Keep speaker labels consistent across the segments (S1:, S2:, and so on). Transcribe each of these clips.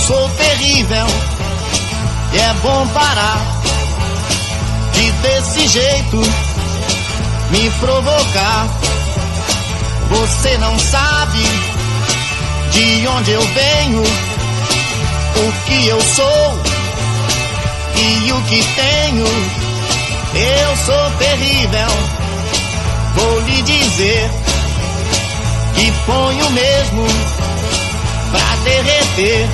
S1: sou terrível e é bom parar de desse jeito me provocar. Você não sabe de onde eu venho, o que eu sou e o que tenho. Eu sou terrível, vou lhe dizer que ponho mesmo pra derreter.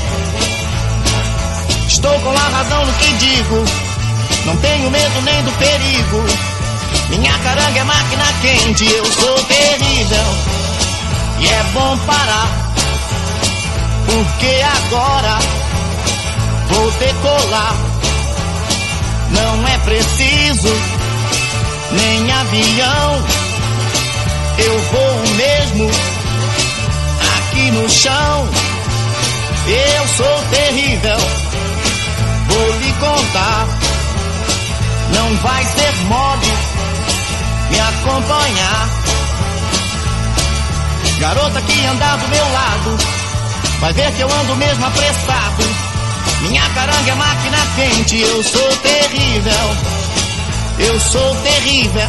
S1: Estou com a razão no que digo, não tenho medo nem do perigo. Minha caranga é máquina quente, eu sou terrível e é bom parar, porque agora vou decolar. Não é preciso nem avião, eu vou mesmo aqui no chão. Eu sou terrível, vou lhe contar, não vai ser mole me acompanhar. Garota que andar do meu lado vai ver que eu ando mesmo apressado. Minha caranga é máquina quente, eu sou terrível, eu sou terrível.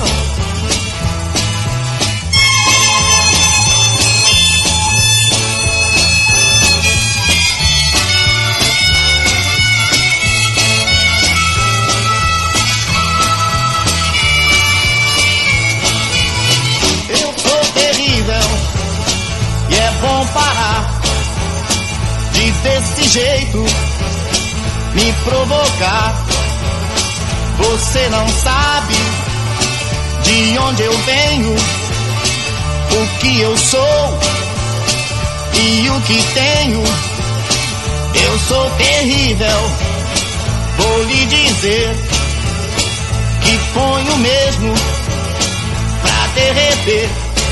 S1: Eu sou terrível e é bom parar de desse jeito me provocar. Você não sabe de onde eu venho, o que eu sou e o que tenho. Eu sou terrível, vou lhe dizer que ponho mesmo pra derreter.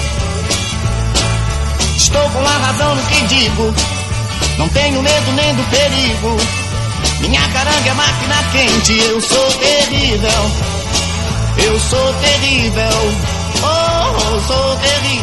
S1: Estou com a razão no que digo, não tenho medo nem do perigo. Minha caranga é máquina quente, eu sou terrível, eu sou terrível, oh, sou terrível.